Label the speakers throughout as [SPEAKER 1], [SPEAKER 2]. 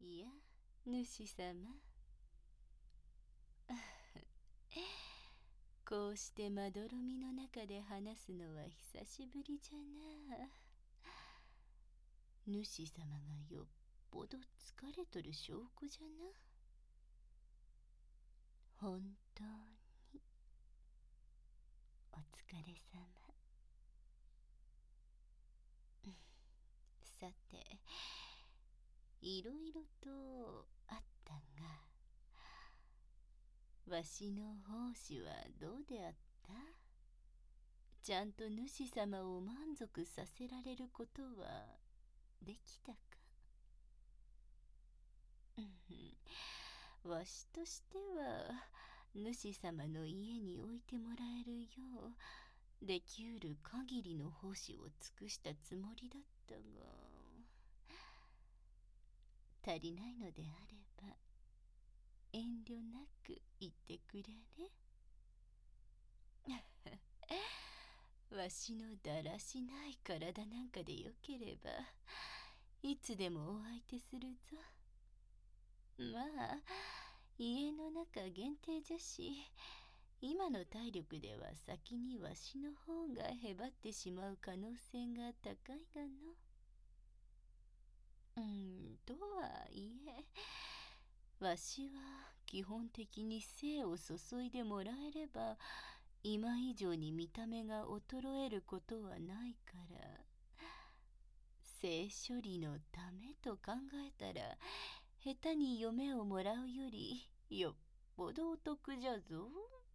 [SPEAKER 1] いや、主様。こうしてまどろみの中で話すのは久しぶりじゃな。主様がよっぽど疲れとる証拠じゃな。本当にお疲れ様。さて、いろいろとあったが、わしの奉仕はどうであった？ちゃんと主様を満足させられることはできたか？わしとしては主様の家に置いてもらえるようできうる限りの奉仕を尽くしたつもりだったが、足りないのであれば遠慮なく言ってくれね。わしのだらしない体なんかでよければいつでもお相手するぞ。まあ家の中限定じゃし、今の体力では先にわしの方がへばってしまう可能性が高いがの。とはいえ、わしは基本的に精を注いでもらえれば今以上に見た目が衰えることはないから、性処理のためと考えたら下手に嫁をもらうよりよっぽどお得じゃぞ。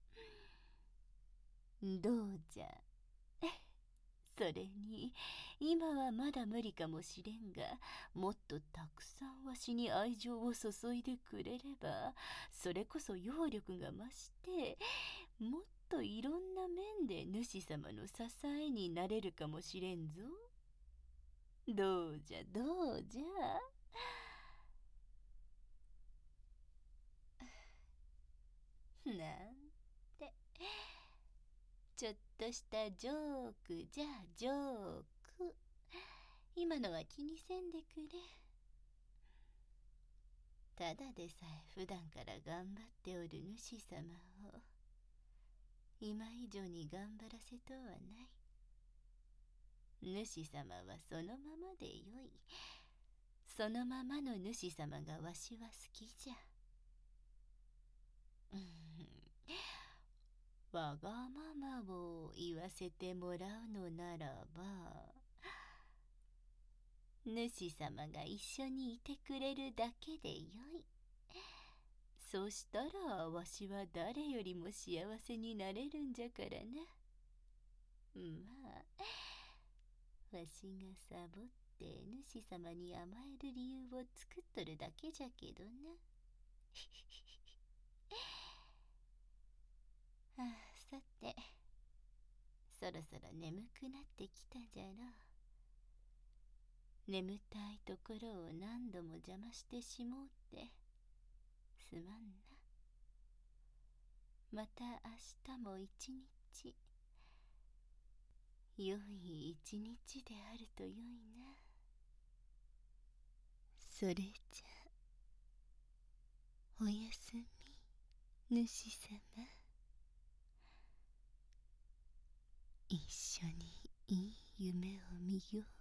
[SPEAKER 1] どうじゃ。それに今はまだ無理かもしれんが、もっとたくさんわしに愛情を注いでくれれば、それこそ揚力が増してもっといろんな面で主様の支えになれるかもしれんぞ。どうじゃどうじゃ。なんてちょっとしたジョークじゃ。ジョーク。今のは気にせんでくれ。ただでさえ普段から頑張っておる主様を今以上に頑張らせとうはない。主様はそのままでよい。そのままの主様がわしは好きじゃ。わがままを言わせてもらうのならば、主様が一緒にいてくれるだけでよい。そうしたらわしは誰よりも幸せになれるんじゃからな。まあ、わしがサボって主様に甘える理由を作っとるだけじゃけどな。はあ、さて、そろそろ眠くなってきたじゃろう。眠たいところを何度も邪魔してしもうってすまんな。また明日も一日良い一日であるとよいな。それじゃおやすみ主様。一緒にいい夢を見よう。